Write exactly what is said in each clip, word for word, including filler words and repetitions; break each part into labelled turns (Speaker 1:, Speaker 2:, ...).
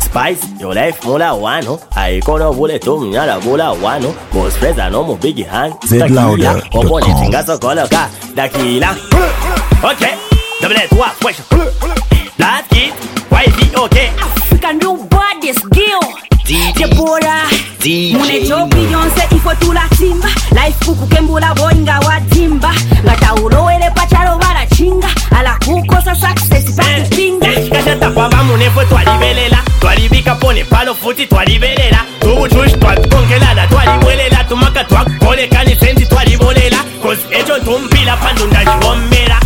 Speaker 1: spice, your life mula wano. I kono bule to mnyala bula wano. Boss presa no mu big hand.
Speaker 2: zed louder dot com.
Speaker 1: Opone tingaso koloka. Dakila. Okay. Double it, what? Question. Black kid. Why be okay?
Speaker 3: African new baddest girl. Deborah. Mune job Beyonce ifo tula timba. Life kuku kembula boinga wa timba. Gata ulo ele pacharo bara chinga. Ala kuko sa success pati pinga.
Speaker 1: Kasha tapava mune fo twali belela. Twali bika pone palo futi twali belela. Tu chush twat kongelala twali welela. Tumaka twak kole kani senti twali bolela. Cause ejo tumpila pandunda shibombera.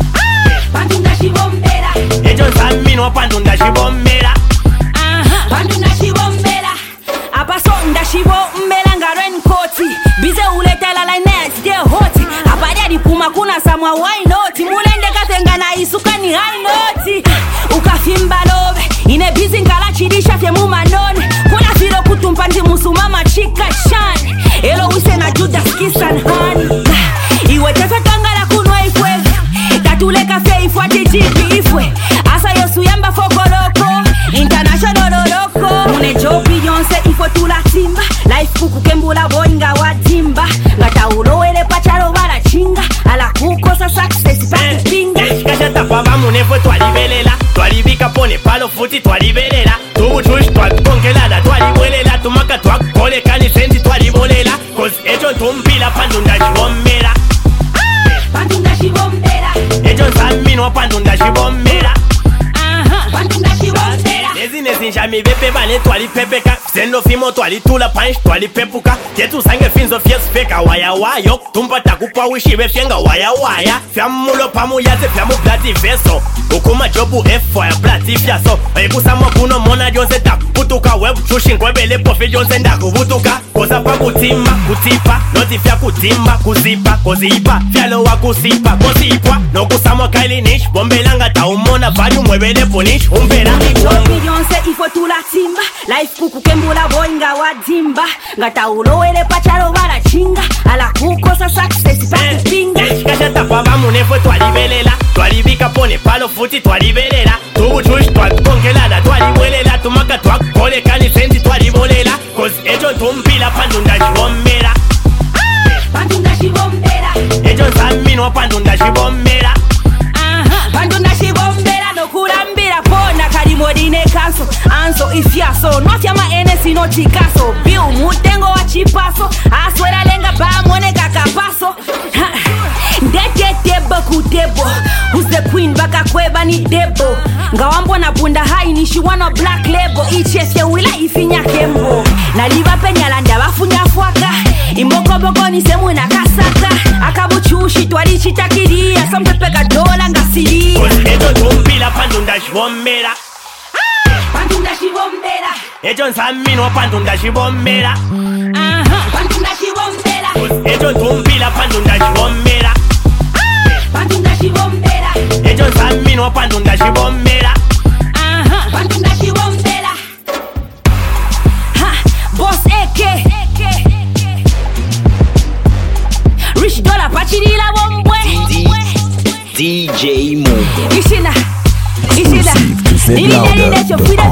Speaker 3: Pandunda shibombera.
Speaker 1: Ejo samino pandunda shibombera.
Speaker 3: Aha. Pandunda shibombera. Abasonda shibombera ngaren koti. Bize uletela la next day hoti. Abadia di puma kuna samwa why not. Mulende katenga na isuka ni high note. Ukafimba lobe. Ine busy ngala chirisha te muma none. Kuna zero kutumpa ndi musumama chika shan. Elo wise na Judas kiss and honey. Iwe tata tangala kunwa ifwe. Tatule kafe ifwate jipi ifwe. Asa yosu yamba fokoloko. International loko. Mune job Beyonce ifo tula timba. Life kuku kembula boinga wa timba. Gata ulo ele pacharo bara chinga. Ala kuko sa success pati pinga.
Speaker 1: Kasha tapava mune fo twali belela. Twali bika pone palo futi twali belela. Tu chush twat kongelala twali welela. Tumaka twak kole kani senti twali bolela. Cause ejo tumpila pandunda shibombera.
Speaker 3: Pandunda shibombera.
Speaker 1: Ejo samino pandunda shibombera.
Speaker 3: Aha. Pandunda shibombera.
Speaker 1: Nezi nezi njami bepe bane twali pepeka. Sendo fimo twali tula punch twali pepuka. Ketu sange finzo fies feka waya wayo. Tumpa takupa wishibe fienga waya waya. Fiamulo pamu yaze fiamu blati veso. Ukuma jobu F ya blati fiaso. Ekusa mwakuno mona jonse taku putuka. Web chushin kwebele pofe jonse ndaku butuka. Kosa pa kutimba kutipa. Noti fia kutimba kuzipa kozipa. Fialo wa kusipa kozipwa. No kusama kaili nish. Bombelanga taumona vanyu mwebele punish. Umbela
Speaker 3: Job Beyonce ifo tula timba. Life kuku kembula boinga wa dimba. Gata ulo ele pacharo bara chinga. Ala kuko sa success pati pinga.
Speaker 1: Kasha tapava mune fo twali belela. Twali bika pone palo futi twali belela. Tu chush twat kongelala twali welela. Tumaka twak kole kani senti twali bolela. Cause ejo tumpila pandunda shibombera.
Speaker 3: Pandunda shibombera.
Speaker 1: Ejo samino pandunda shibombera.
Speaker 3: Aha. Pandunda shibombera no kurambira pona kalimodine kaso. Anso ifiaso not yama enesi no chikaso. Bill mutengo wa chipaso. Aswera lenga ba mwone kakapaso. Ndete tebo kutebo. Who's the queen baka kweba ni debo. Ngawambo na bunda hai ni shiwano black label. Ichefye wila ifinya kembo. Na liva penyala ndabafunya fwaka. Imboko boko ni semu na kasaka. Akabu chushi twali chitakiria. Sampepeka dola ngasiria.
Speaker 1: Cause ejo tumpila pandunda shibombera.
Speaker 3: Pandunda shibombera.
Speaker 1: Ejo nsamino pandunda shibombera.
Speaker 3: Aha. Pandunda shibombera.
Speaker 1: Cause ejo tumpila pandunda shibombera.
Speaker 3: Pandunda shibombera.
Speaker 1: Ejo nsamino pandunda shibombera.
Speaker 3: Aha. Pandunda shibombera. Ha. Boss A K. Rich dollar pachirila bombwe.
Speaker 4: D J Mugo.
Speaker 3: Ishina. Ishina.
Speaker 2: Exclusive to zed louder dot com.